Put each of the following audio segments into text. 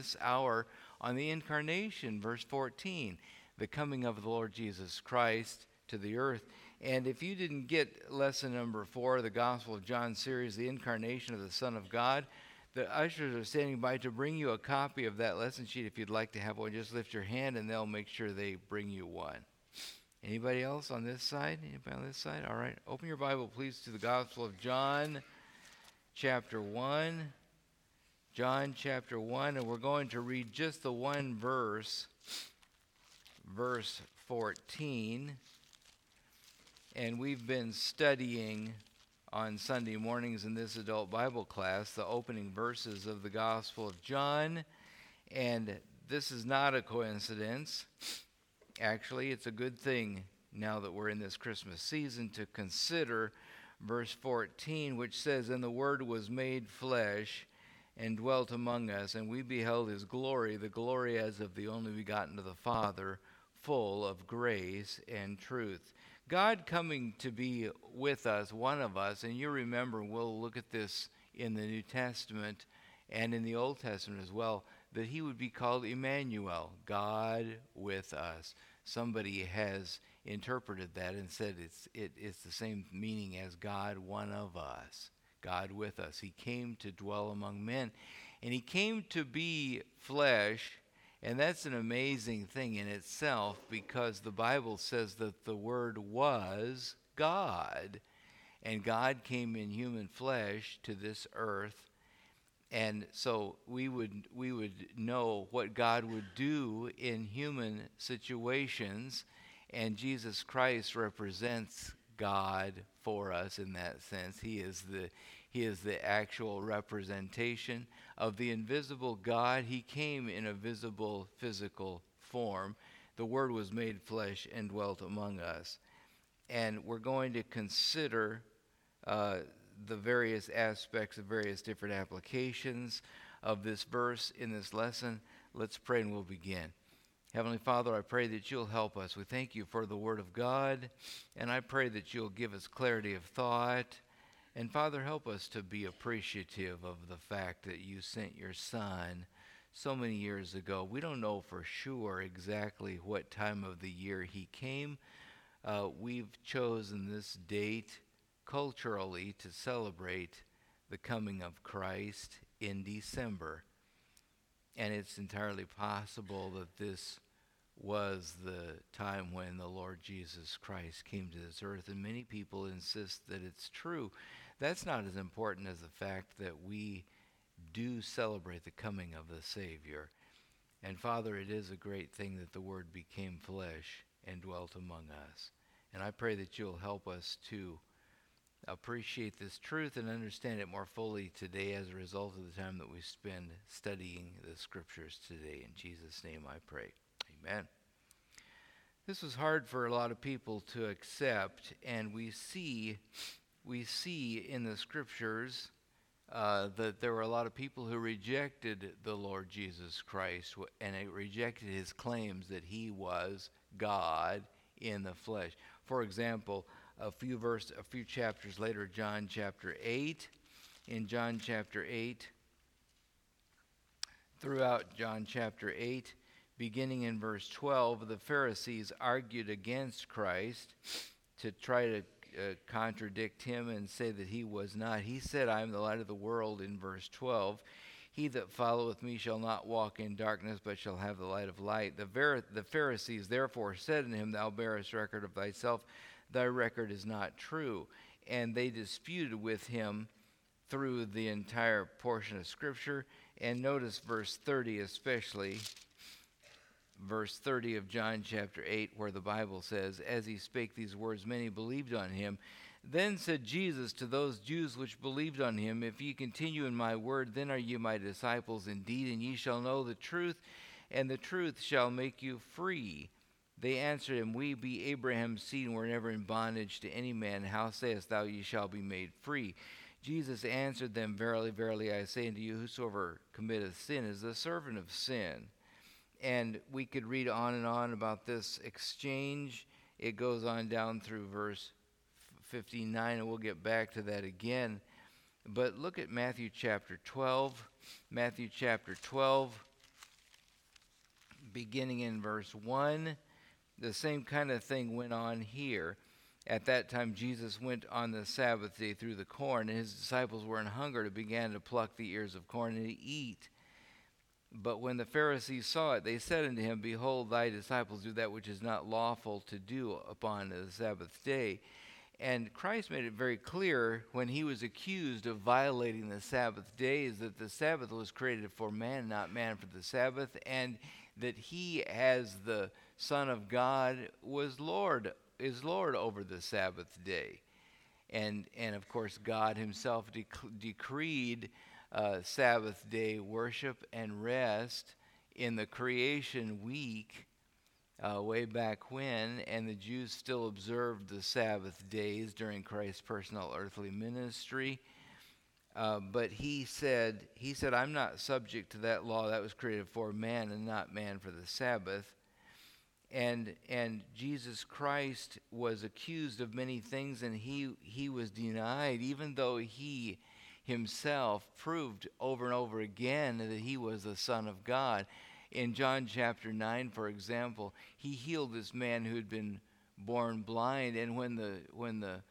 this hour on the incarnation, verse 14, the coming of the Lord Jesus Christ to the earth. And if you didn't get lesson number 4, the Gospel of John series, the incarnation of the Son of God, the ushers are standing by to bring you a copy of that lesson sheet. If you'd like to have one, just lift your hand and they'll make sure they bring you one. Anybody else on this side? Anybody on this side? All right. Open your Bible, please, to the Gospel of John, chapter 1. John chapter 1, and we're going to read just the one verse, verse 14. And we've been studying on Sunday mornings in this adult Bible class the opening verses of the Gospel of John. And this is not a coincidence. Actually, it's a good thing now that we're in this Christmas season to consider verse 14, which says, "And the Word was made flesh and dwelt among us, and we beheld his glory, the glory as of the only begotten of the Father, full of grace and truth." God coming to be with us, one of us, and you remember, we'll look at this in the New Testament and in the Old Testament as well, that he would be called Emmanuel, God with us. Somebody has interpreted that and said it's the same meaning as God, one of us. God with us. He came to dwell among men. And he came to be flesh. And that's an amazing thing in itself, because the Bible says that the Word was God. And God came in human flesh to this earth. And so we would know what God would do in human situations. And Jesus Christ represents God for us in that sense. He is the actual representation of the invisible God. He came in a visible physical form. The Word was made flesh and dwelt among us. And we're going to consider the various aspects of various different applications of this verse in this lesson. Let's pray and we'll begin. Heavenly Father, I pray that you'll help us. We thank you for the Word of God, and I pray that you'll give us clarity of thought. And Father, help us to be appreciative of the fact that you sent your Son so many years ago. We don't know for sure exactly what time of the year he came. We've chosen this date culturally to celebrate the coming of Christ in December. And it's entirely possible that this was the time when the Lord Jesus Christ came to this earth, and many people insist that it's true. That's not as important as the fact that we do celebrate the coming of the Savior. And Father, it is a great thing that the Word became flesh and dwelt among us. And I pray that you'll help us to appreciate this truth and understand it more fully today as a result of the time that we spend studying the Scriptures today. In Jesus' name I pray. Amen. This was hard for a lot of people to accept, and we see in the Scriptures that there were a lot of people who rejected the Lord Jesus Christ, and it rejected his claims that he was God in the flesh. For example, a few chapters later, John chapter 8. In John chapter 8, throughout John chapter 8, beginning in verse 12, the Pharisees argued against Christ to try to contradict him and say that he was not. He said, "I am the light of the world," in verse 12. "He that followeth me shall not walk in darkness, but shall have the light of light." The Pharisees therefore said unto him, "Thou bearest record of thyself, thy record is not true." And they disputed with him through the entire portion of Scripture. And notice verse 30 especially, verse 30 of John chapter 8, where the Bible says, "As he spake these words, many believed on him. Then said Jesus to those Jews which believed on him, If ye continue in my word, then are ye my disciples indeed, and ye shall know the truth, and the truth shall make you free. They answered him, We be Abraham's seed, and were never in bondage to any man. How sayest thou, ye shall be made free? Jesus answered them, Verily, verily, I say unto you, whosoever committeth sin is the servant of sin." And we could read on and on about this exchange. It goes on down through verse 59, and we'll get back to that again. But look at Matthew chapter 12. Matthew chapter 12, beginning in verse 1. The same kind of thing went on here. At that time, Jesus went on the Sabbath day through the corn, and his disciples were in hunger and began to pluck the ears of corn and to eat. But when the Pharisees saw it, they said unto him, Behold, thy disciples do that which is not lawful to do upon the Sabbath day. And Christ made it very clear when he was accused of violating the Sabbath days that the Sabbath was created for man, not man for the Sabbath, and that he, as the Son of God, is Lord over the Sabbath day. And of course, God himself decreed Sabbath day worship and rest in the creation week way back when, and the Jews still observed the Sabbath days during Christ's personal earthly ministry. But he said, I'm not subject to that law that was created for man and not man for the Sabbath. And Jesus Christ was accused of many things, and he was denied, even though he himself proved over and over again that he was the Son of God. In John chapter 9, for example, he healed this man who had been born blind, and when the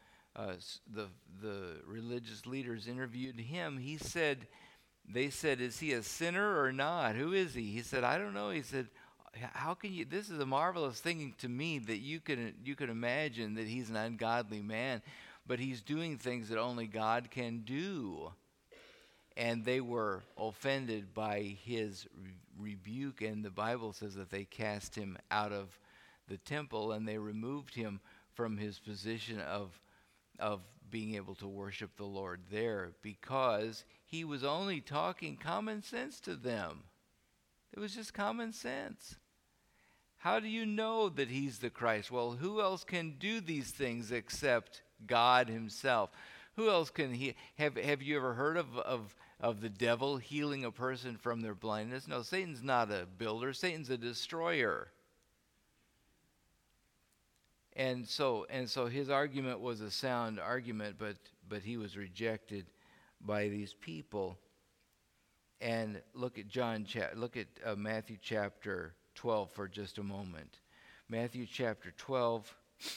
religious leaders interviewed him, they said, is he a sinner or not? Who is he? He said, I don't know. He said, how can you, this is a marvelous thing to me that you can imagine that he's an ungodly man, but he's doing things that only God can do. And they were offended by his rebuke, and the Bible says that they cast him out of the temple, and they removed him from his position of being able to worship the Lord there, because he was only talking common sense to them. It was just common sense. How do you know that he's the Christ? Well, who else can do these things except God himself? Who else can he? Have you ever heard of the devil healing a person from their blindness? No, Satan's not a builder. Satan's a destroyer. And so his argument was a sound argument, but he was rejected by these people. And look at Matthew chapter 12 for just a moment. Matthew chapter 12.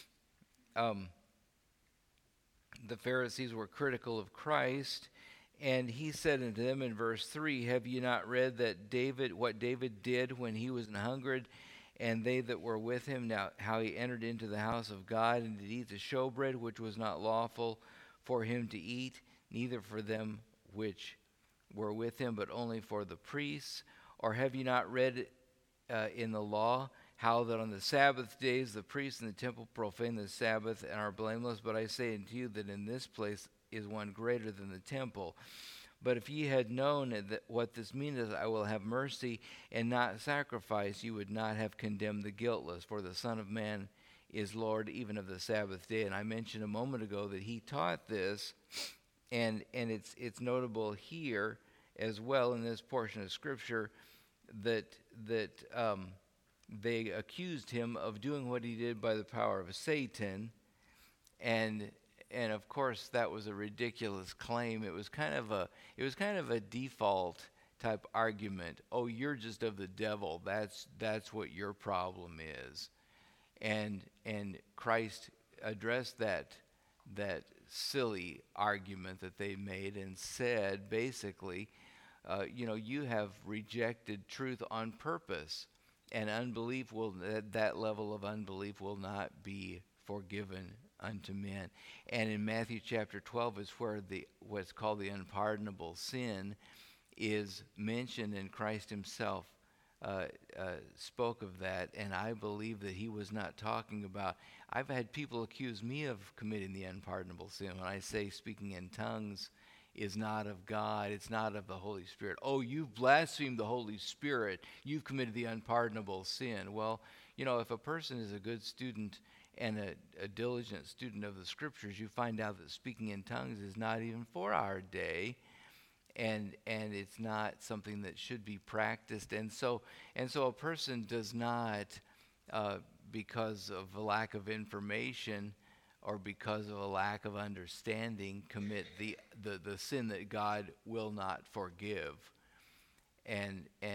The Pharisees were critical of Christ, and he said unto them in verse 3, Have ye not read that what David did when he was an hungered, and they that were with him, now how he entered into the house of God, and did eat the showbread, which was not lawful for him to eat, neither for them which were with him, but only for the priests? Or have you not read in the law how that on the Sabbath days the priests in the temple profane the Sabbath and are blameless? But I say unto you that in this place is one greater than the temple. But if ye had known that what this meaneth, I will have mercy and not sacrifice, you would not have condemned the guiltless. For the Son of Man is Lord even of the Sabbath day. And I mentioned a moment ago that he taught this, and it's notable here as well in this portion of Scripture that they accused him of doing what he did by the power of Satan, and of course that was a ridiculous claim. It was kind of a default type argument. Oh, you're just of the devil. That's what your problem is, and Christ addressed that silly argument that they made and said basically, you have rejected truth on purpose, and that level of unbelief will not be forgiven unto men. And in Matthew chapter 12 is where what's called the unpardonable sin is mentioned, and Christ himself spoke of that, and I believe that he was not talking about. I've had people accuse me of committing the unpardonable sin when I say speaking in tongues is not of God, it's not of the Holy Spirit. Oh, you've blasphemed the Holy Spirit, you've committed the unpardonable sin. Well, if a person is a good student and a diligent student of the Scriptures, you find out that speaking in tongues is not even for our day, and it's not something that should be practiced. And so a person does not, because of a lack of information or because of a lack of understanding, commit the sin that God will not forgive. And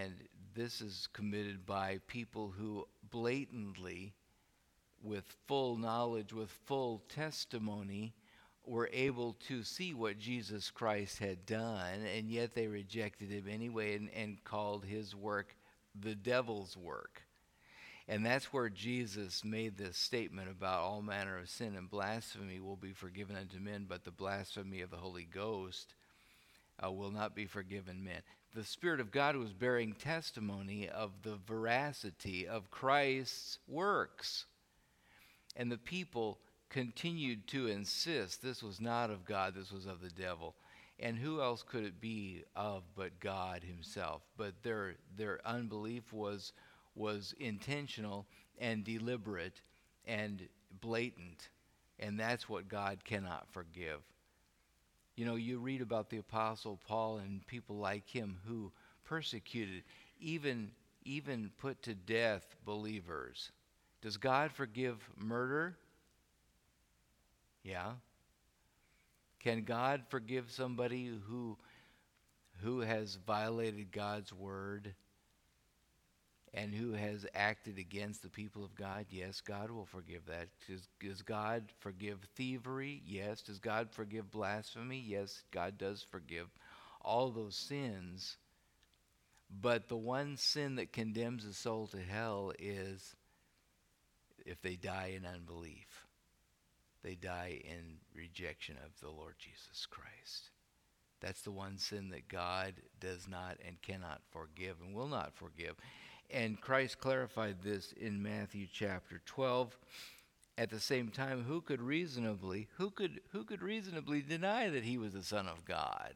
this is committed by people who blatantly, with full knowledge, with full testimony, were able to see what Jesus Christ had done, and yet they rejected him anyway and called his work the devil's work. And that's where Jesus made this statement about all manner of sin and blasphemy will be forgiven unto men, but the blasphemy of the Holy Ghost will not be forgiven men. The Spirit of God was bearing testimony of the veracity of Christ's works. And the people continued to insist this was not of God, this was of the devil. And who else could it be of but God himself? But their unbelief was intentional and deliberate and blatant. And that's what God cannot forgive. You know, you read about the Apostle Paul and people like him who persecuted, even put to death believers. Does God forgive murder? Yeah. Can God forgive somebody who has violated God's word and who has acted against the people of God? Yes, God will forgive that. Does God forgive thievery? Yes. Does God forgive blasphemy? Yes, God does forgive all those sins. But the one sin that condemns a soul to hell is if they die in unbelief. They die in rejection of the Lord Jesus Christ. That's the one sin that God does not and cannot forgive and will not forgive. And Christ clarified this in Matthew chapter 12. At the same time, who could reasonably deny that he was the Son of God?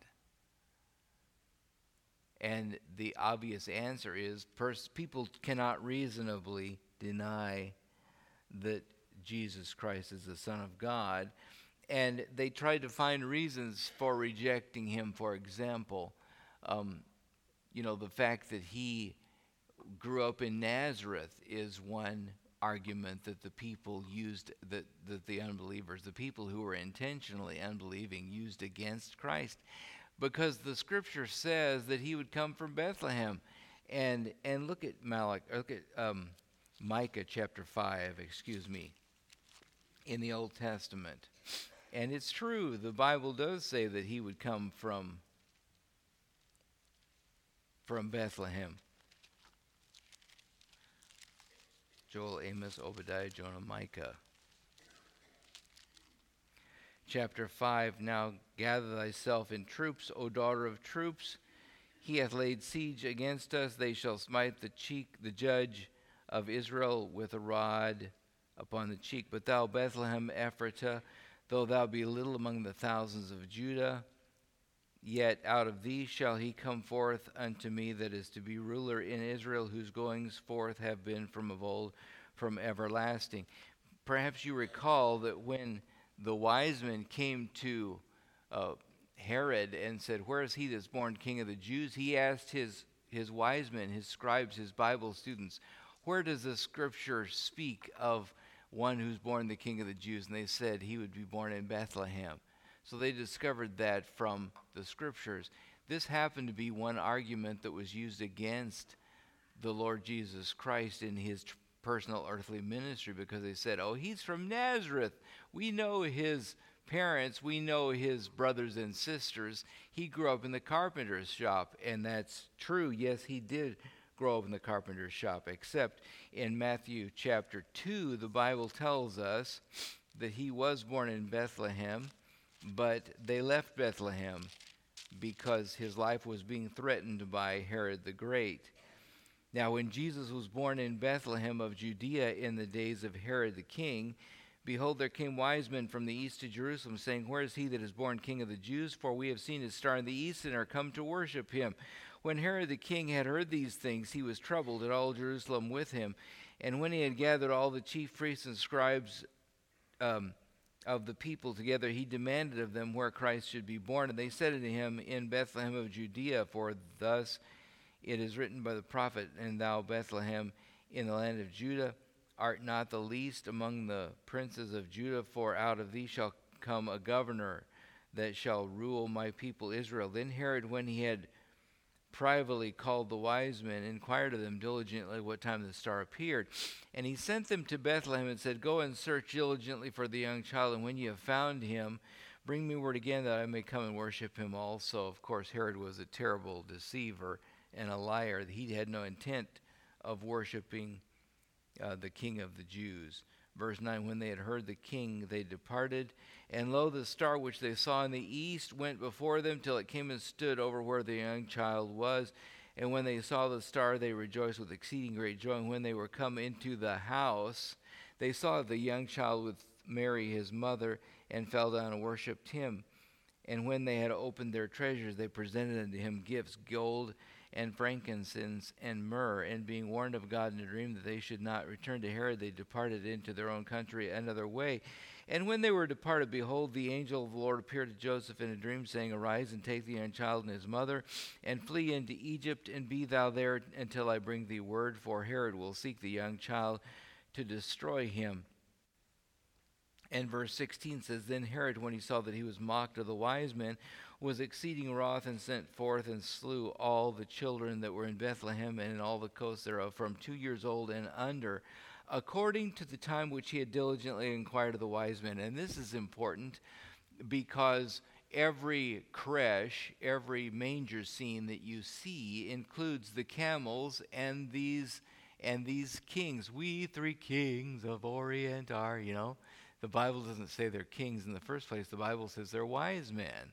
And the obvious answer is people cannot reasonably deny that Jesus Christ is the Son of God. And they tried to find reasons for rejecting him. For example, the fact that he grew up in Nazareth is one argument that the people used, that the unbelievers, the people who were intentionally unbelieving, used against Christ. Because the scripture says that he would come from Bethlehem. And look at Micah chapter 5, in the Old Testament. And it's true, the Bible does say that he would come from Bethlehem. Joel, Amos, Obadiah, Jonah, Micah. Chapter 5, now gather thyself in troops, O daughter of troops. He hath laid siege against us. They shall smite the judge of Israel with a rod upon the cheek. But thou, Bethlehem Ephratah, though thou be little among the thousands of Judah, yet out of thee shall he come forth unto me that is to be ruler in Israel, whose goings forth have been from of old, from everlasting. Perhaps you recall that when the wise men came to Herod and said, where is he that's born king of the Jews? He asked his wise men, his scribes, his Bible students, where does the scripture speak of one who's born the king of the Jews? And they said he would be born in Bethlehem. So they discovered that from the scriptures. This happened to be one argument that was used against the Lord Jesus Christ in his personal earthly ministry, because they said, oh, he's from Nazareth. We know his parents. We know his brothers and sisters. He grew up in the carpenter's shop. And that's true. Yes, he did grow up in the carpenter's shop, except in Matthew chapter 2, the Bible tells us that he was born in Bethlehem, but they left Bethlehem because his life was being threatened by Herod the Great. Now, when Jesus was born in Bethlehem of Judea in the days of Herod the king, behold, there came wise men from the east to Jerusalem, saying, where is he that is born king of the Jews? For we have seen his star in the east and are come to worship him. When Herod the king had heard these things, he was troubled, and all Jerusalem with him. And when he had gathered all the chief priests and scribes of the people together, he demanded of them where Christ should be born. And they said unto him, in Bethlehem of Judea, for thus it is written by the prophet, and thou, Bethlehem, in the land of Judah, art not the least among the princes of Judah, for out of thee shall come a governor that shall rule my people Israel. Then Herod, when he had privately called the wise men, inquired of them diligently what time the star appeared. And he sent them to Bethlehem and said, Go and search diligently for the young child, and when you have found him, bring me word again that I may come and worship him also. Of course, Herod was a terrible deceiver and a liar. He had no intent of worshiping the King of the Jews. Verse 9, when they had heard the king, they departed. And lo, the star which they saw in the east went before them till it came and stood over where the young child was. And when they saw the star, they rejoiced with exceeding great joy. And when they were come into the house, they saw the young child with Mary his mother, and fell down and worshipped him. And when they had opened their treasures, they presented unto him gifts, gold and frankincense and myrrh. And being warned of God in a dream that they should not return to Herod, they departed into their own country another way. And when they were departed, behold, the angel of the Lord appeared to Joseph in a dream, saying, Arise and take the young child and his mother, and flee into Egypt, and be thou there until I bring thee word, for Herod will seek the young child to destroy him. And verse 16 says, Then Herod, when he saw that he was mocked of the wise men, was exceeding wroth, and sent forth and slew all the children that were in Bethlehem and in all the coasts thereof, from 2 years old and under, according to the time which he had diligently inquired of the wise men. And this is important because every creche, every manger scene that you see includes the camels and these kings. We three kings of Orient are, The Bible doesn't say they're kings in the first place. The Bible says they're wise men.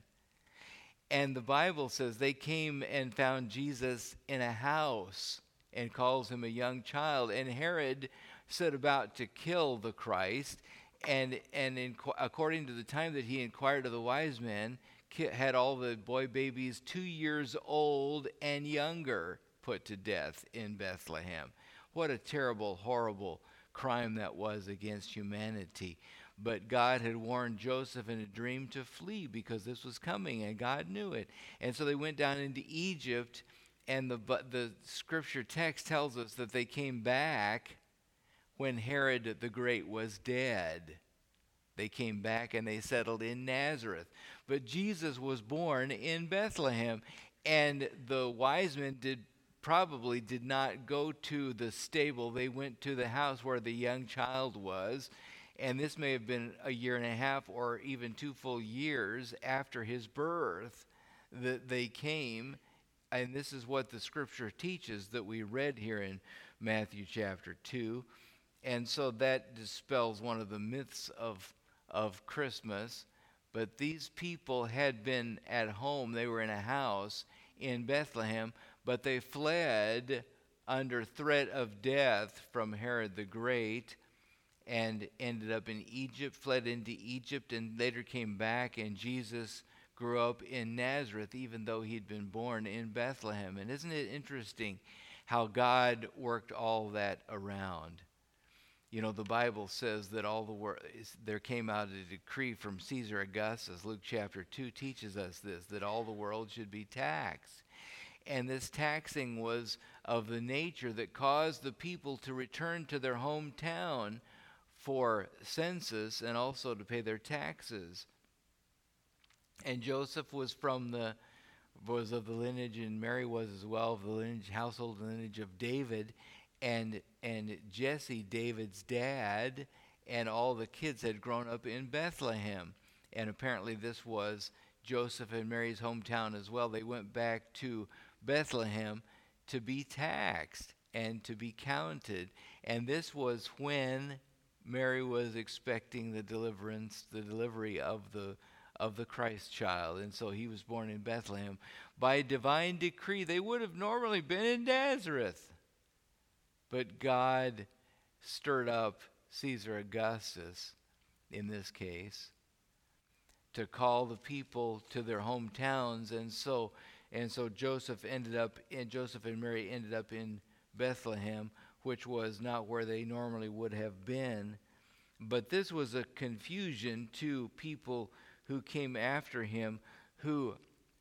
And the Bible says they came and found Jesus in a house and calls him a young child. And Herod set about to kill the Christ. And according to the time that he inquired of the wise men, had all the boy babies 2 years old and younger put to death in Bethlehem. What a terrible, horrible crime that was against humanity. But God had warned Joseph in a dream to flee because this was coming, and God knew it. And so they went down into Egypt, and the scripture text tells us that they came back when Herod the Great was dead. They came back and they settled in Nazareth. But Jesus was born in Bethlehem, and the wise men probably did not go to the stable. They went to the house where the young child was. And this may have been a year and a half or even 2 full years after his birth that they came. And this is what the scripture teaches that we read here in Matthew chapter 2. And so that dispels one of the myths of Christmas. But these people had been at home. They were in a house in Bethlehem, but they fled under threat of death from Herod the Great, and ended up in Egypt, fled into Egypt, and later came back, and Jesus grew up in Nazareth, even though he'd been born in Bethlehem. And isn't it interesting how God worked all that around? The Bible says that there came out a decree from Caesar Augustus. Luke chapter 2 teaches us this, that all the world should be taxed. And this taxing was of the nature that caused the people to return to their hometown for census and also to pay their taxes. And Joseph was of the lineage, and Mary was as well, of the household lineage of David, and Jesse, David's dad, and all the kids had grown up in Bethlehem. And apparently this was Joseph and Mary's hometown as well. They went back to Bethlehem to be taxed and to be counted. And this was when Mary was expecting the delivery of the Christ child. And so he was born in Bethlehem. By divine decree, they would have normally been in Nazareth. But God stirred up Caesar Augustus, in this case, to call the people to their hometowns. And so Joseph and Mary ended up in Bethlehem, which was not where they normally would have been. But this was a confusion to people who came after him, who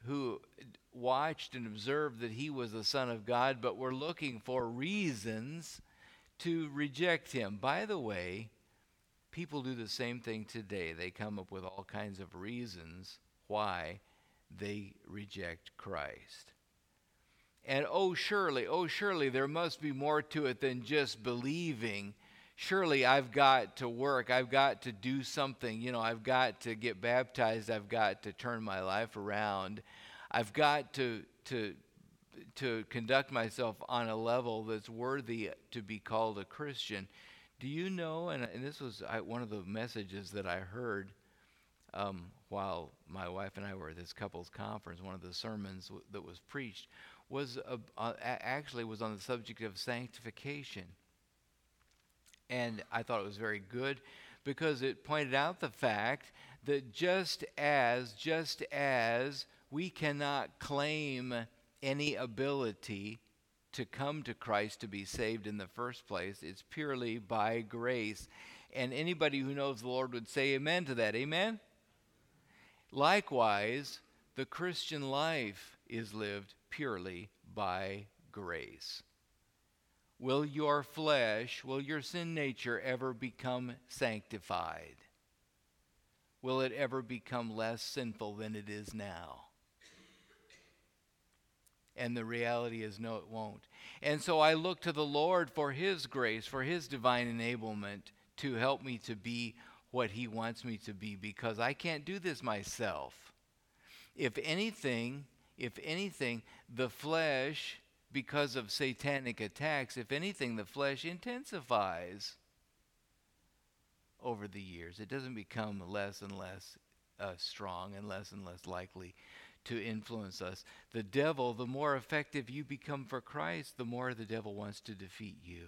watched and observed that he was the Son of God, but were looking for reasons to reject him. By the way, people do the same thing today. They come up with all kinds of reasons why they reject Christ. And oh, surely there must be more to it than just believing. Surely I've got to work. I've got to do something. I've got to get baptized. I've got to turn my life around. I've got to conduct myself on a level that's worthy to be called a Christian. Do you know, and this was one of the messages that I heard while my wife and I were at this couples conference, one of the sermons that was preached was actually was on the subject of sanctification. And I thought it was very good because it pointed out the fact that just as we cannot claim any ability to come to Christ to be saved in the first place, it's purely by grace. And anybody who knows the Lord would say amen to that. Amen? Likewise, the Christian life is lived purely by grace. Will your flesh, will your sin nature ever become sanctified? Will it ever become less sinful than it is now? And the reality is, no, it won't. And so I look to the Lord for His grace, for His divine enablement to help me to be what He wants me to be, because I can't do this myself. If anything, the flesh, because of satanic attacks, if anything, the flesh intensifies over the years. It doesn't become less and less strong and less likely to influence us. The devil, the more effective you become for Christ, the more the devil wants to defeat you.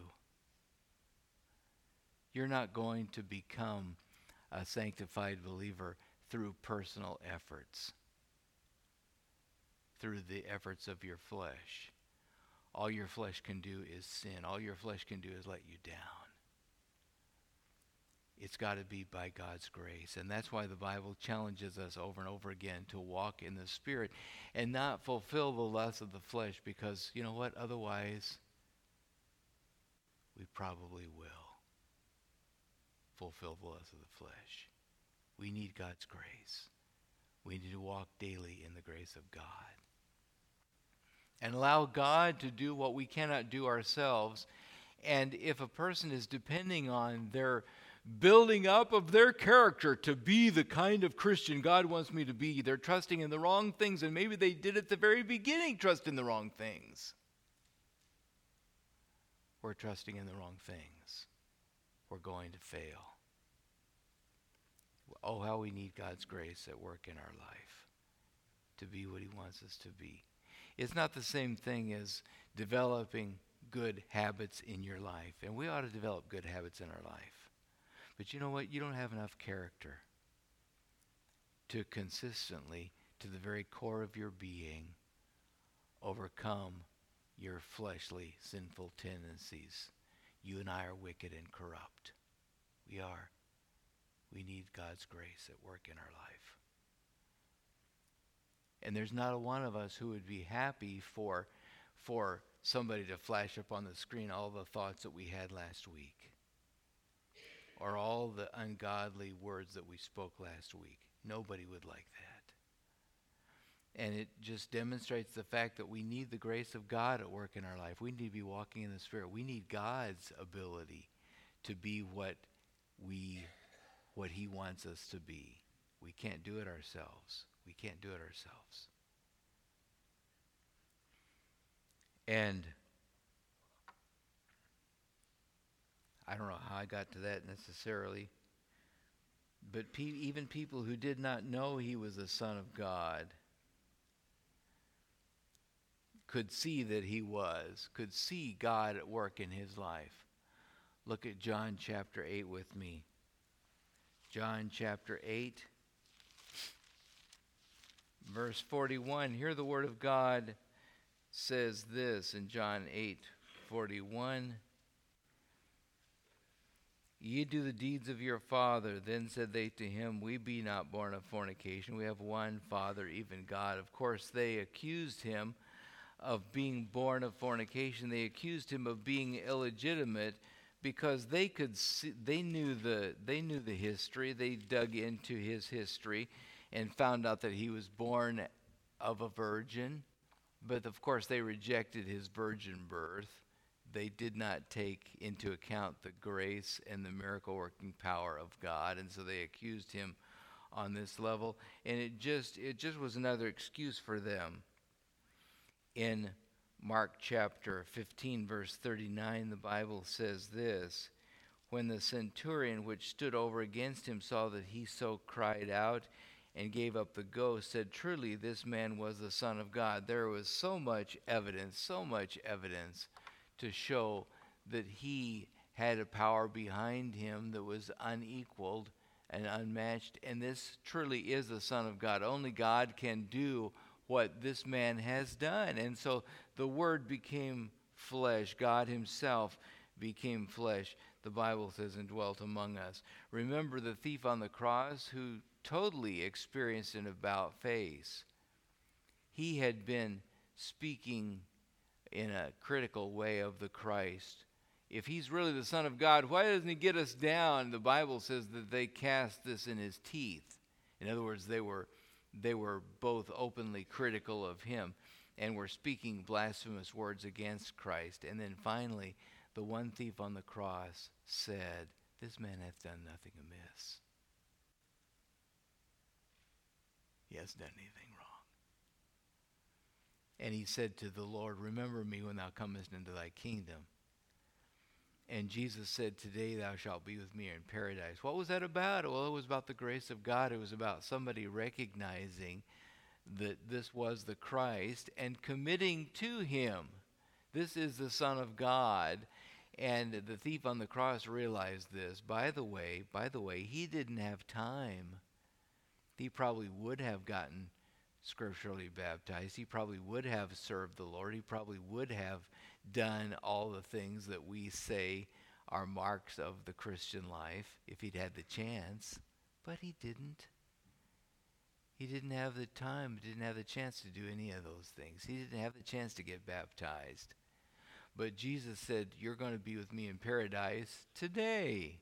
You're not going to become a sanctified believer through personal efforts, through the efforts of your flesh. All your flesh can do is sin. All your flesh can do is let you down. It's got to be by God's grace. And that's why the Bible challenges us over and over again to walk in the Spirit and not fulfill the lusts of the flesh, because you know what? Otherwise, we probably will fulfill the lusts of the flesh. We need God's grace. We need to walk daily in the grace of God. And allow God to do what we cannot do ourselves. And if a person is depending on their building up of their character to be the kind of Christian God wants me to be, they're trusting in the wrong things, and maybe they did at the very beginning trust in the wrong things. We're trusting in the wrong things. We're going to fail. Oh, how we need God's grace at work in our life to be what He wants us to be. It's not the same thing as developing good habits in your life. And we ought to develop good habits in our life. But you know what? You don't have enough character to consistently, to the very core of your being, overcome your fleshly, sinful tendencies. You and I are wicked and corrupt. We are. We need God's grace at work in our life. And there's not a one of us who would be happy for somebody to flash up on the screen all the thoughts that we had last week, or all the ungodly words that we spoke last week. Nobody would like that. And it just demonstrates the fact that we need the grace of God at work in our life. We need to be walking in the Spirit. We need God's ability to be what He wants us to be. We can't do it ourselves. We can't do it ourselves. And I don't know how I got to that necessarily, but even people who did not know He was the Son of God could see that He was, could see God at work in His life. Look at John chapter 8 with me. John chapter 8. Verse 41, here the Word of God says this in John 8:41. Ye do the deeds of your father. Then said they to him, we be not born of fornication. We have one Father, even God. Of course, they accused Him of being born of fornication. They accused Him of being illegitimate because they could see, they knew the history. They dug into His history and found out that He was born of a virgin, But of course, they rejected his virgin birth. They did not take into account the grace and the miracle working power of God, and so they accused him on this level, and it just was another excuse for them. In Mark chapter 15 verse 39, the Bible says this: when the centurion which stood over against him saw that he so cried out and gave up the ghost, said, truly this man was the Son of God. There was so much evidence to show that he had a power behind him that was unequaled and unmatched, and this truly is the Son of God. Only God can do what this man has done. And so the Word became flesh. God himself became flesh, the Bible says, and dwelt among us. Remember the thief on the cross who totally experienced an about face. He had been speaking in a critical way of the Christ. If he's really the Son of God, why doesn't he get us down? The Bible says that they cast this in his teeth. In other words, they were both openly critical of him and were speaking blasphemous words against Christ. And then finally, the one thief on the cross said, this man hath done nothing amiss. He hasn't done anything wrong. And he said to the Lord, remember me when thou comest into thy kingdom. And Jesus said, today thou shalt be with me in paradise. What was that about? Well, it was about the grace of God. It was about somebody recognizing that this was the Christ and committing to him. This is the Son of God. And the thief on the cross realized this. By the way, he didn't have time. He probably would have gotten scripturally baptized. He probably would have served the Lord. He probably would have done all the things that we say are marks of the Christian life if he'd had the chance. But he didn't. He didn't have the time, didn't have the chance to do any of those things. He didn't have the chance to get baptized. But Jesus said, you're going to be with me in paradise today.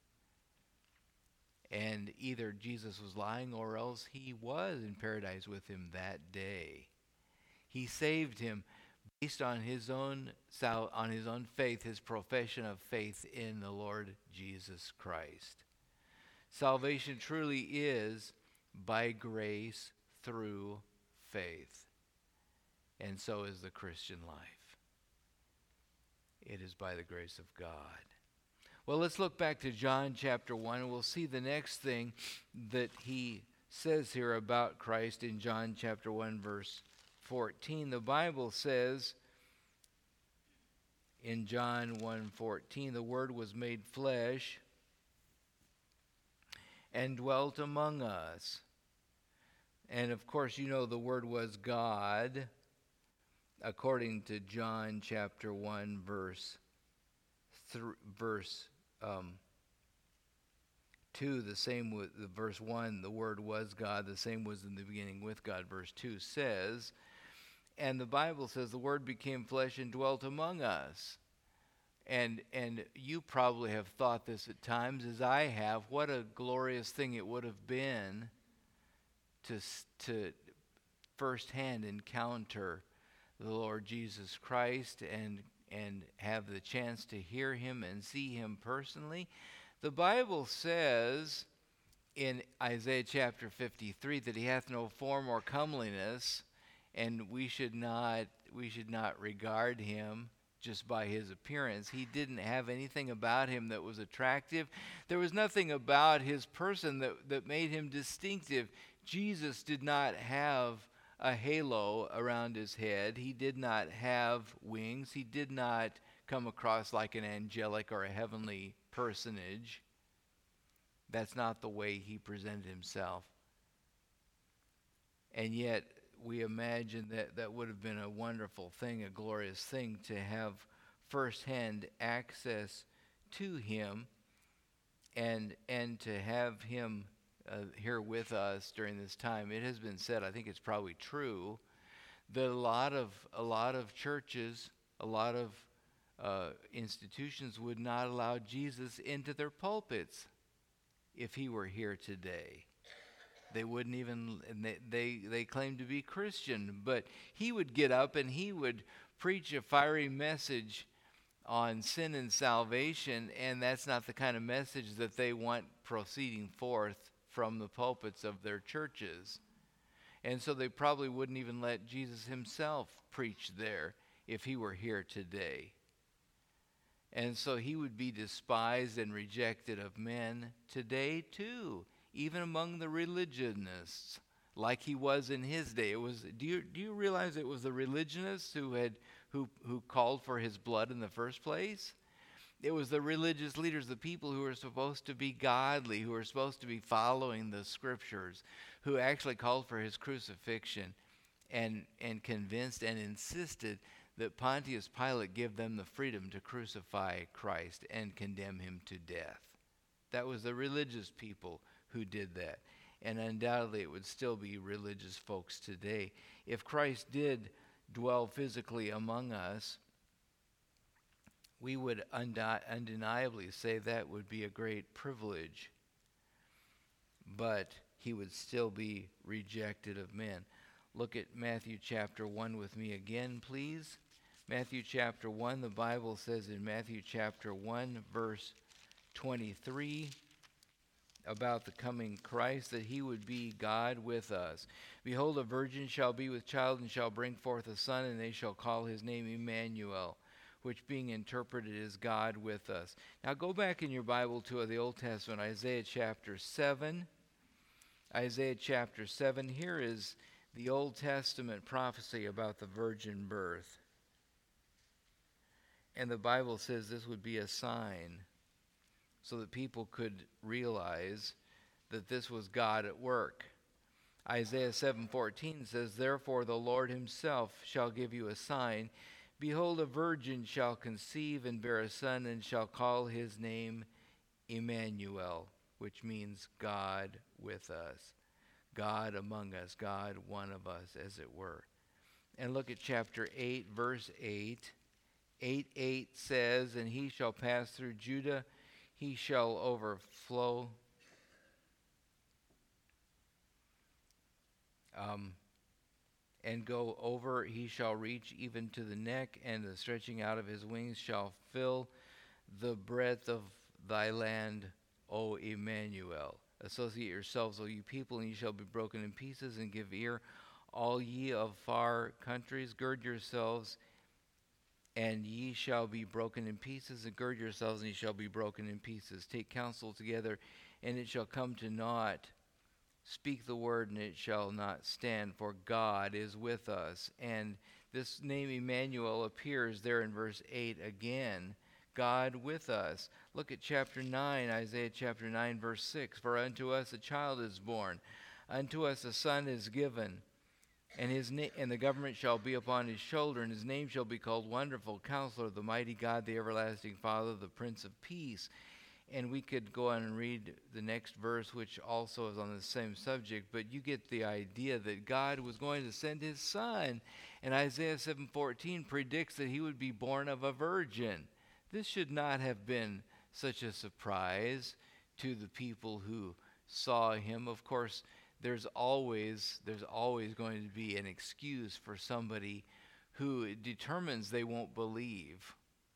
And either Jesus was lying or else he was in paradise with him that day. He saved him based on his own faith, his profession of faith in the Lord Jesus Christ. Salvation truly is by grace through faith. And so is the Christian life. It is by the grace of God. Well, let's look back to John chapter 1, and we'll see the next thing that he says here about Christ in John chapter 1, verse 14. The Bible says in John 1:14, the Word was made flesh and dwelt among us. And of course, you know the Word was God, according to John chapter 1, verse 2, the same with verse 1, the Word was God, the same was in the beginning with God. Verse 2 says, and the Bible says the Word became flesh and dwelt among us. And you probably have thought this at times, as I have, what a glorious thing it would have been to firsthand encounter the Lord Jesus Christ and have the chance to hear him and see him personally. The Bible says in Isaiah chapter 53 that he hath no form or comeliness, and we should not regard him just by his appearance. He didn't have anything about him that was attractive. There was nothing about his person that made him distinctive. Jesus did not have a halo around his head. He did not have wings. He did not come across like an angelic or a heavenly personage. That's not the way he presented himself. And yet, we imagine that would have been a wonderful thing, a glorious thing, to have firsthand access to him and to have him here with us during this time. It has been said, I think it's probably true, that a lot of churches, a lot of institutions would not allow Jesus into their pulpits if he were here today. They wouldn't even, and they claimed to be Christian, but he would get up and he would preach a fiery message on sin and salvation, and that's not the kind of message that they want proceeding forth from the pulpits of their churches. And so they probably wouldn't even let Jesus himself preach there if he were here today. And so he would be despised and rejected of men today too, even among the religionists, like he was in his day. It was. Do you realize it was the religionists who called for his blood in the first place? It was the religious leaders, the people who were supposed to be godly, who were supposed to be following the scriptures, who actually called for his crucifixion and convinced and insisted that Pontius Pilate give them the freedom to crucify Christ and condemn him to death. That was the religious people who did that. And undoubtedly it would still be religious folks today. If Christ did dwell physically among us, we would undeniably say that would be a great privilege. But he would still be rejected of men. Look at Matthew chapter 1 with me again, please. Matthew chapter 1, the Bible says in Matthew chapter 1, verse 23, about the coming Christ, that he would be God with us. Behold, a virgin shall be with child and shall bring forth a son, and they shall call his name Emmanuel, which being interpreted is God with us. Now go back in your Bible to the Old Testament, Isaiah chapter 7. Isaiah chapter 7, here is the Old Testament prophecy about the virgin birth. And the Bible says this would be a sign so that people could realize that this was God at work. Isaiah 7:14 says, Therefore the Lord himself shall give you a sign. Behold, a virgin shall conceive and bear a son, and shall call his name Emmanuel, which means God with us. God among us, God one of us, as it were. And look at chapter 8, verse 8. 8:8 says, And he shall pass through Judah, he shall overflow. And go over, he shall reach even to the neck, and the stretching out of his wings shall fill the breadth of thy land, O Emmanuel. Associate yourselves, O you people, and ye shall be broken in pieces, and give ear, all ye of far countries. Gird yourselves, and ye shall be broken in pieces, and gird yourselves, and ye shall be broken in pieces. Take counsel together, and it shall come to naught. Speak the word, and it shall not stand, for God is with us. And this name Emmanuel appears there in verse 8 again. God with us. Look at chapter 9, Isaiah chapter 9, verse 6. For unto us a child is born, unto us a son is given, and the government shall be upon his shoulder, and his name shall be called Wonderful Counselor, the Mighty God, the Everlasting Father, the Prince of Peace. And we could go on and read the next verse, which also is on the same subject, but you get the idea that God was going to send his son. And Isaiah 7:14 predicts that he would be born of a virgin. This should not have been such a surprise to the people who saw him. Of course, there's always going to be an excuse for somebody who determines they won't believe.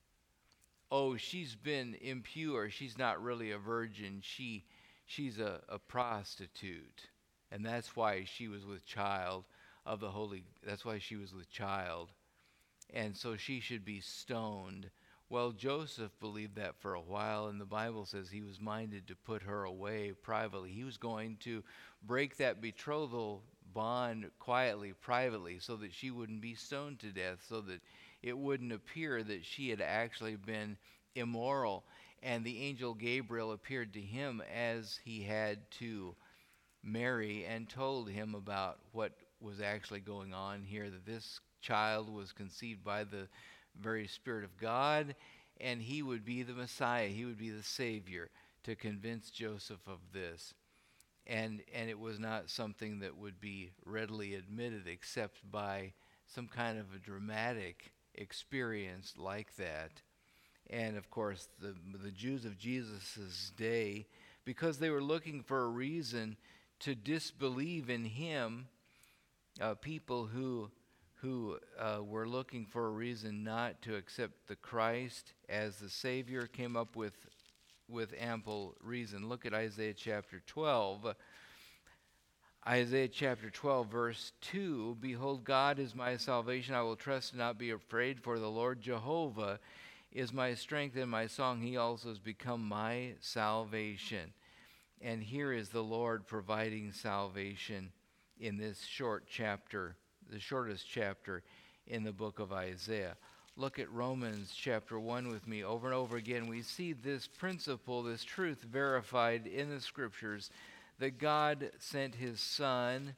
Oh, she's been impure. She's not really a virgin. She's a prostitute. And that's why she was with child of the Holy. That's why she was with child. And so she should be stoned. Well, Joseph believed that for a while, and the Bible says he was minded to put her away privately. He was going to break that betrothal bond quietly, privately, so that she wouldn't be stoned to death, so that it wouldn't appear that she had actually been immoral. And the angel Gabriel appeared to him as he had to Mary and told him about what was actually going on here, that this child was conceived by the very Spirit of God, and he would be the Messiah. He would be the Savior, to convince Joseph of this. And it was not something that would be readily admitted except by some kind of a dramatic experience like that. And of course, the Jews of Jesus' day, because they were looking for a reason to disbelieve in him, people who were looking for a reason not to accept the Christ as the Savior came up with ample reason. Look at Isaiah chapter 12. Isaiah chapter 12, verse 2, "Behold, God is my salvation. I will trust and not be afraid, for the Lord Jehovah is my strength and my song. He also has become my salvation." And here is the Lord providing salvation in this short chapter, the shortest chapter in the book of Isaiah. Look at Romans chapter 1 with me. Over and over again, we see this principle, this truth verified in the Scriptures, that God sent his Son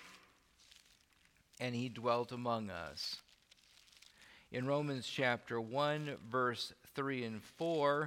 and he dwelt among us. In Romans chapter 1, verse 3 and 4,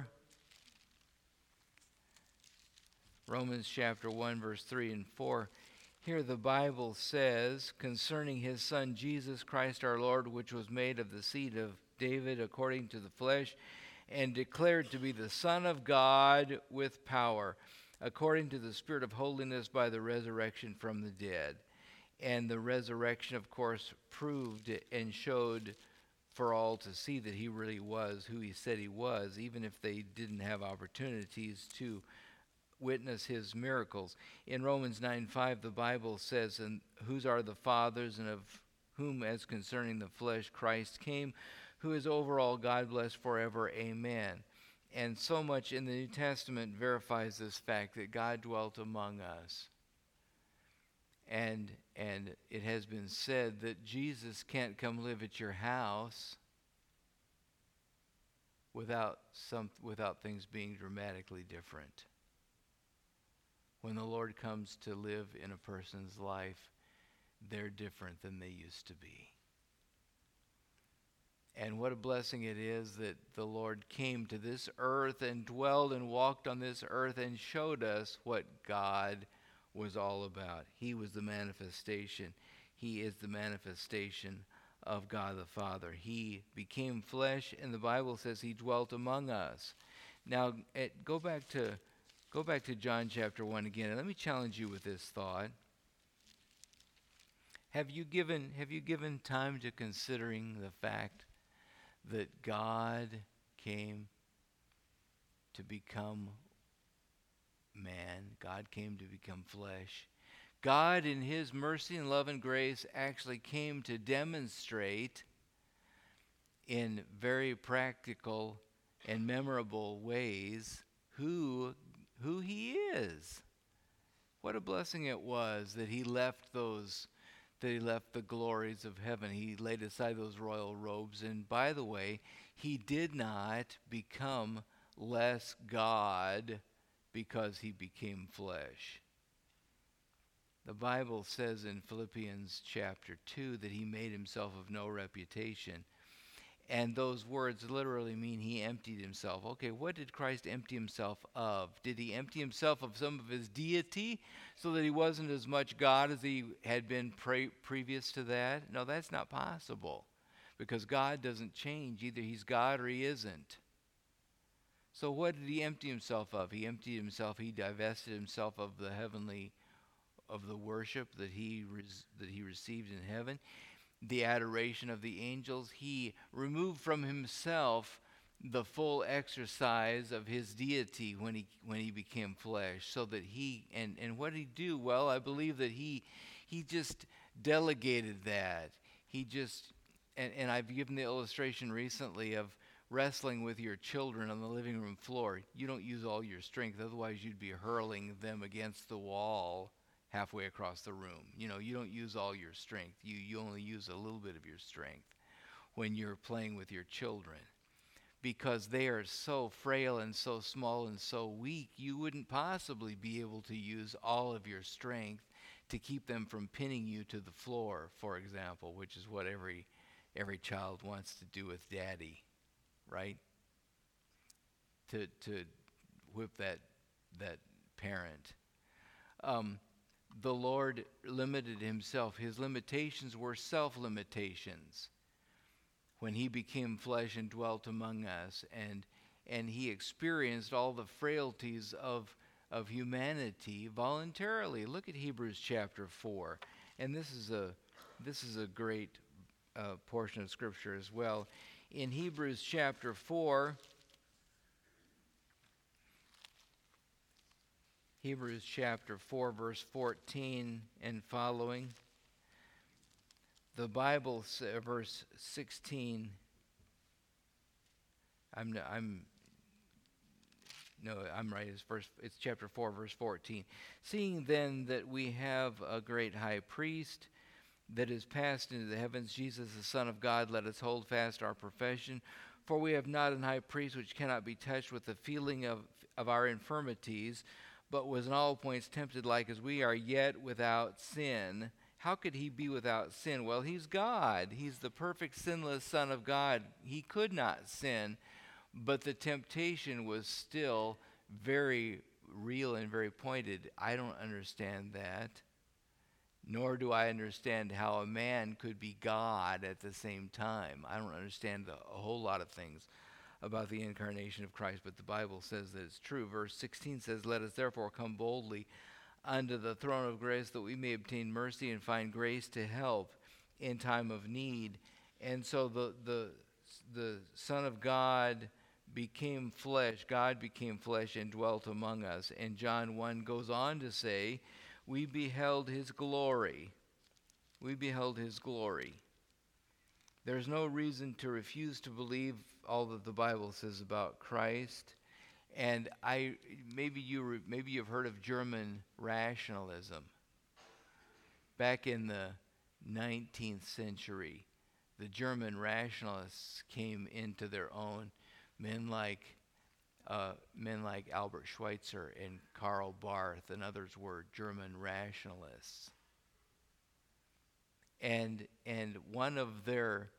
Romans chapter 1, verse 3 and 4, here the Bible says, concerning his Son Jesus Christ our Lord, which was made of the seed of David according to the flesh, and declared to be the Son of God with power, according to the Spirit of holiness by the resurrection from the dead. And the resurrection, of course, proved and showed for all to see that he really was who he said he was, even if they didn't have opportunities to witness his miracles. In Romans 9:5, the Bible says, "And whose are the fathers, and of whom as concerning the flesh Christ came, who is over all God, blessed forever. Amen." And so much in the New Testament verifies this fact that God dwelt among us. And it has been said that Jesus can't come live at your house without things being dramatically different. When the Lord comes to live in a person's life, they're different than they used to be. And what a blessing it is that the Lord came to this earth and dwelled and walked on this earth and showed us what God was all about. He was the manifestation. He is the manifestation of God the Father. He became flesh, and the Bible says he dwelt among us. Now, go back to John chapter 1 again, and let me challenge you with this thought. Have you given time to considering the fact that God came to become man? God came to become flesh. God, in his mercy and love and grace, actually came to demonstrate in very practical and memorable ways who he is. What a blessing it was that he left the glories of heaven. He laid aside those royal robes. And by the way, he did not become less God because he became flesh. The Bible says in Philippians chapter 2 that he made himself of no reputation. And those words literally mean he emptied himself. Okay, what did Christ empty himself of? Did he empty himself of some of his deity so that he wasn't as much God as he had been previous to that? No, that's not possible, because God doesn't change. Either he's God or he isn't. So what did he empty himself of? He emptied himself, he divested himself of the worship that he received in heaven, the adoration of the angels. He removed from himself the full exercise of his deity when he became flesh, so that and what did he do? Well, I believe that he just delegated that. He just and I've given the illustration recently of wrestling with your children on the living room floor. You don't use all your strength, otherwise you'd be hurling them against the wall halfway across the room. You don't use all your strength. You only use a little bit of your strength when you're playing with your children, because they are so frail and so small and so weak. You wouldn't possibly be able to use all of your strength to keep them from pinning you to the floor, for example, which is what every child wants to do with daddy, right? To whip that parent. The Lord limited himself. His limitations were self-limitations when he became flesh and dwelt among us, and he experienced all the frailties of of humanity voluntarily. Look at Hebrews chapter 4. And this is a great portion of Scripture as well. In Hebrews chapter 4, Hebrews chapter 4, verse 14 and following, the Bible, verse 16, I'm right. It's chapter 4, verse 14. Seeing then that we have a great high priest that is passed into the heavens, Jesus the Son of God, let us hold fast our profession. For we have not an high priest which cannot be touched with the feeling of our infirmities, but was in all points tempted like as we are, yet without sin. How could he be without sin? Well, he's God. He's the perfect sinless Son of God. He could not sin. But the temptation was still very real and very pointed. I don't understand that. Nor do I understand how a man could be God at the same time. I don't understand a whole lot of things about the incarnation of Christ, but the Bible says that it's true. Verse 16 says, "Let us therefore come boldly unto the throne of grace, that we may obtain mercy and find grace to help in time of need." And so the Son of God became flesh. God became flesh and dwelt among us. And John 1 goes on to say, we beheld his glory. We beheld his glory. There's no reason to refuse to believe all that the Bible says about Christ. And maybe you've heard of German rationalism. Back in the 19th century, the German rationalists came into their own. Men like Albert Schweitzer and Karl Barth and others were German rationalists. And one of their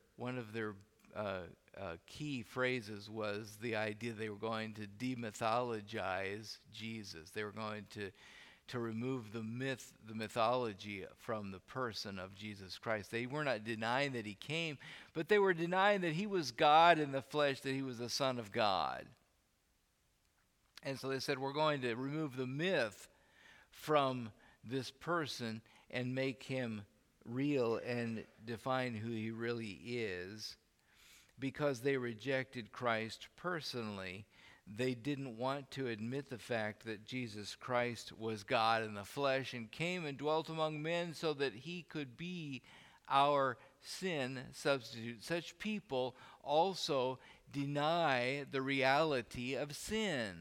key phrases was the idea they were going to demythologize Jesus. They were going to remove the mythology from the person of Jesus Christ. They were not denying that he came, but they were denying that he was God in the flesh, that he was the Son of God. And so they said, we're going to remove the myth from this person and make him real and define who he really is. Because they rejected Christ personally, they didn't want to admit the fact that Jesus Christ was God in the flesh and came and dwelt among men so that he could be our sin substitute. Such people also deny the reality of sin.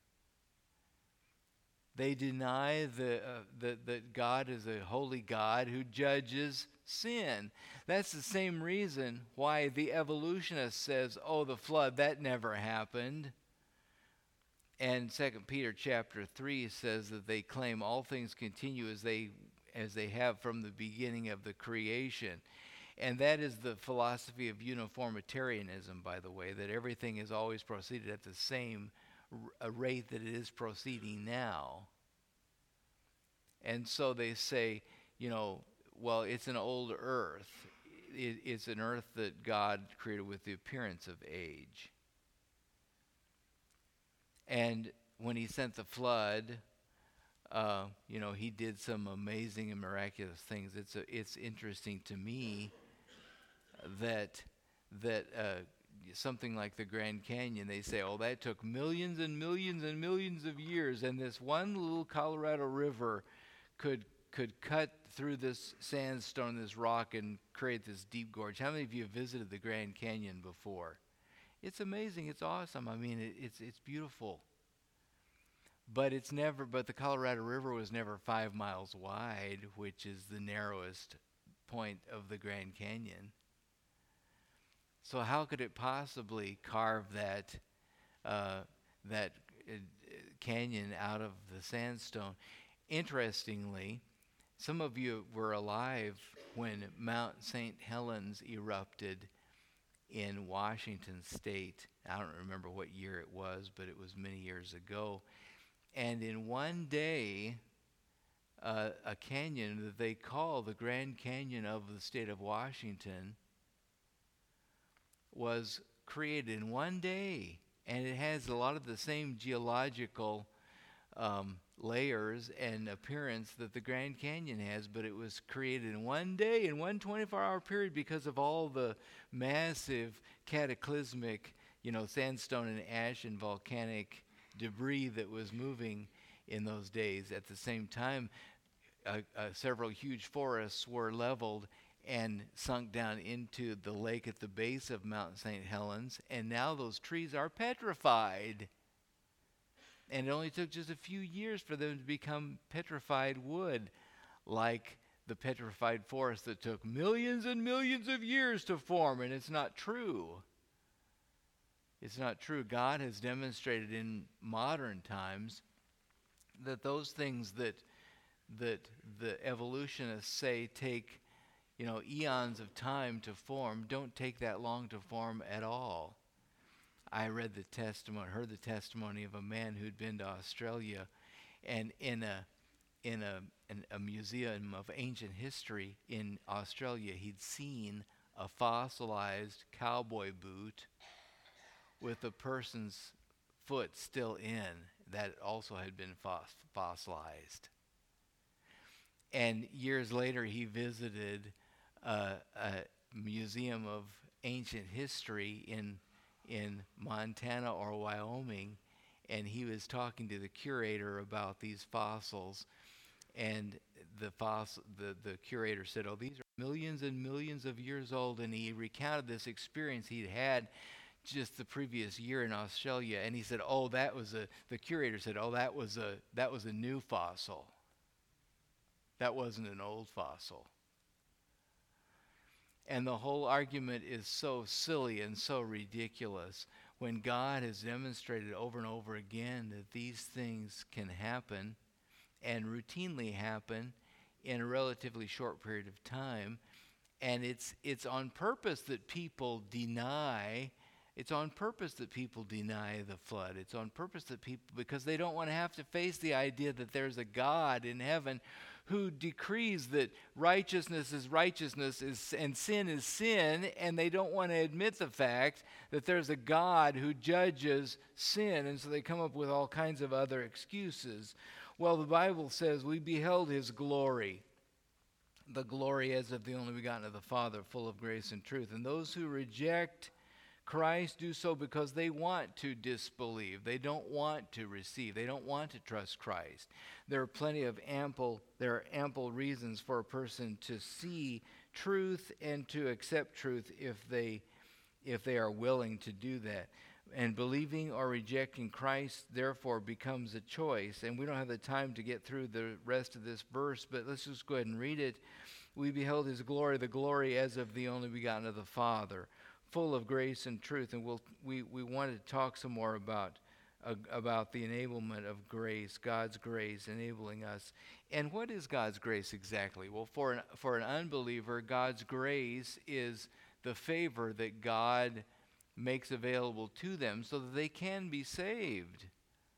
They deny that God is a holy God who judges sin. That's the same reason why the evolutionist says, oh, the flood, that never happened. And 2 Peter chapter 3 says that they claim all things continue as they have from the beginning of the creation. And that is the philosophy of uniformitarianism, by the way, that everything has always proceeded at the same rate that it is proceeding now. And so they say, well, it's an old earth. It's an earth that God created with the appearance of age. And when he sent the flood, he did some amazing and miraculous things. It's interesting to me that something like the Grand Canyon, they say, oh, that took millions and millions and millions of years, and this one little Colorado River could cut through this sandstone, this rock, and create this deep gorge. How many of you have visited the Grand Canyon before? It's amazing. It's awesome. I mean, it's beautiful. But the Colorado River was never 5 miles wide, which is the narrowest point of the Grand Canyon. So how could it possibly carve that canyon out of the sandstone? Interestingly, some of you were alive when Mount St. Helens erupted in Washington State. I don't remember what year it was, but it was many years ago. And in one day, a canyon that they call the Grand Canyon of the state of Washington was created in one day. And it has a lot of the same geological layers and appearance that the Grand Canyon has, but it was created in one day, in one 24-hour period, because of all the massive cataclysmic, sandstone and ash and volcanic debris that was moving in those days. At the same time, several huge forests were leveled and sunk down into the lake at the base of Mount St. Helens, and now those trees are petrified. And it only took just a few years for them to become petrified wood, like the petrified forest that took millions and millions of years to form. And it's not true. It's not true. God has demonstrated in modern times that those things that the evolutionists say take, eons of time to form, don't take that long to form at all. I heard the testimony of a man who'd been to Australia, and in a museum of ancient history in Australia, he'd seen a fossilized cowboy boot with a person's foot still in that also had been fossilized. And years later, he visited a museum of ancient history in Montana or Wyoming, and he was talking to the curator about these fossils, and the curator said, "Oh, these are millions and millions of years old," and he recounted this experience he'd had just the previous year in Australia, and he said, "Oh, the curator said, oh, that was a new fossil. That wasn't an old fossil." And the whole argument is so silly and so ridiculous when God has demonstrated over and over again that these things can happen and routinely happen in a relatively short period of time. And it's on purpose that people deny. It's on purpose that people deny the flood. It's on purpose that because they don't want to have to face the idea that there's a God in heaven who decrees that righteousness is righteousness and sin is sin, and they don't want to admit the fact that there's a God who judges sin, and so they come up with all kinds of other excuses. Well, the Bible says we beheld his glory, the glory as of the only begotten of the Father, full of grace and truth. And those who reject Christ do so because they want to disbelieve. They don't want to receive. They don't want to trust Christ. There are ample reasons for a person to see truth and to accept truth if they are willing to do that. And believing or rejecting Christ, therefore, becomes a choice. And we don't have the time to get through the rest of this verse, but let's just go ahead and read it. We beheld his glory, the glory as of the only begotten of the Father, full of grace and truth. And we want to talk some more about the enablement of grace, God's grace enabling us. And what is God's grace exactly? Well, for an unbeliever, God's grace is the favor that God makes available to them so that they can be saved.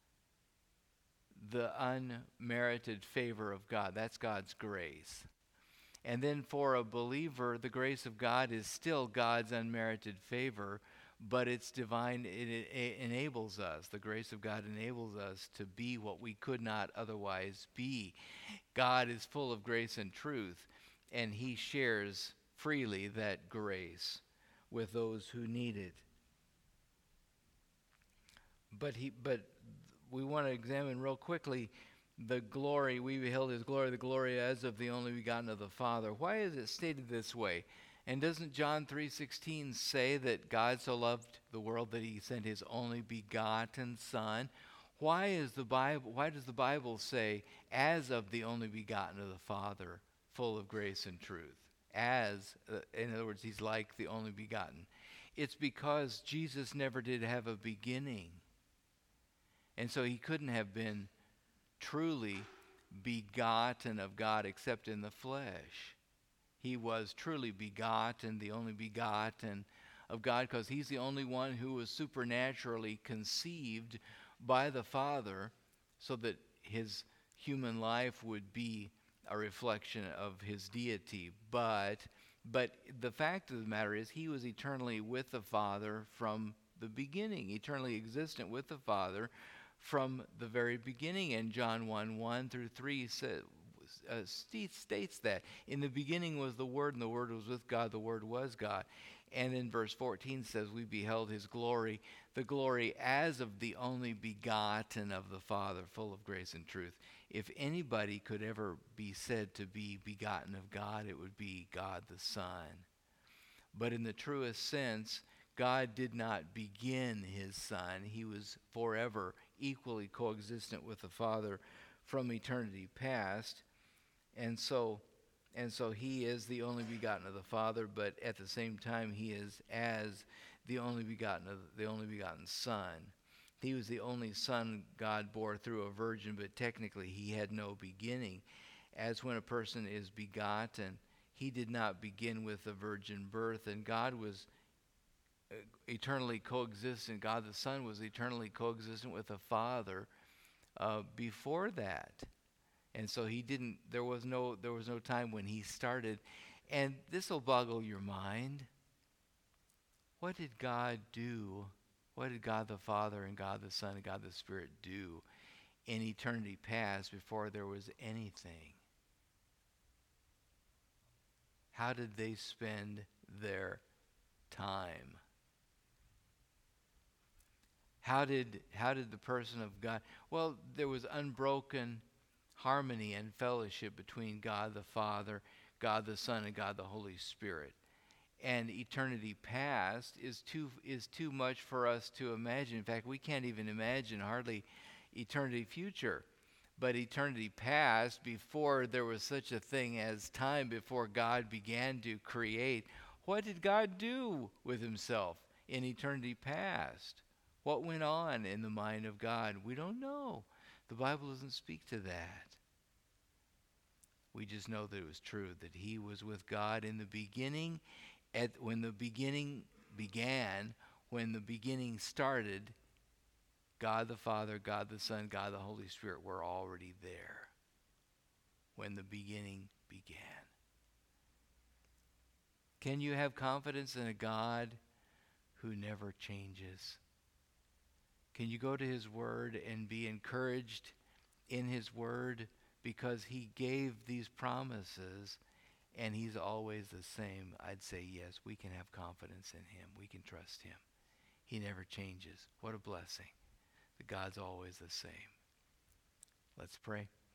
The unmerited favor of God, that's God's grace. And then for a believer, the grace of God is still God's unmerited favor, but it's divine. It enables us. The grace of God enables us to be what we could not otherwise be. God is full of grace and truth, and he shares freely that grace with those who need it. But we want to examine real quickly the glory. We beheld his glory, the glory as of the only begotten of the Father. Why is it stated this way? And doesn't John 3:16 say that God so loved the world that he sent his only begotten Son? Why does the Bible say as of the only begotten of the Father, full of grace and truth? In other words, he's like the only begotten. It's because Jesus never did have a beginning. And so he couldn't have been truly begotten of God except in the flesh. He was truly begotten, the only begotten of God, because he's the only one who was supernaturally conceived by the Father so that his human life would be a reflection of his deity. But the fact of the matter is he was eternally with the Father from the beginning, eternally existent with the Father from the very beginning. And John 1 through 3 states that. In the beginning was the Word, and the Word was with God, the Word was God. And in verse 14 says, we beheld his glory, the glory as of the only begotten of the Father, full of grace and truth. If anybody could ever be said to be begotten of God, it would be God the Son. But in the truest sense, God did not begin his Son. He was forever equally coexistent with the Father from eternity past. And so he is the only begotten of the Father, but at the same time he is as the only begotten Son. He was the only Son God bore through a virgin, but technically he had no beginning. As when a person is begotten, he did not begin with a virgin birth, and God was eternally coexistent. God the Son was eternally coexistent with the Father before that. And so there was no time when he started. And this will boggle your mind. What did God do? What did God the Father and God the Son and God the Spirit do in eternity past before there was anything? How did they spend their time? How did the person of God? Well, there was unbroken harmony and fellowship between God the Father, God the Son, and God the Holy Spirit. And eternity past is too much for us to imagine. In fact, we can't even imagine hardly eternity future. But eternity past, before there was such a thing as time, before God began to create, what did God do with himself in eternity past? What went on in the mind of God? We don't know. The Bible doesn't speak to that. We just know that it was true, that he was with God in the beginning. When the beginning began, when the beginning started, God the Father, God the Son, God the Holy Spirit were already there when the beginning began. Can you have confidence in a God who never changes? Can you go to his word and be encouraged in his word, because he gave these promises and he's always the same? I'd say yes, we can have confidence in him. We can trust him. He never changes. What a blessing that God's always the same. Let's pray.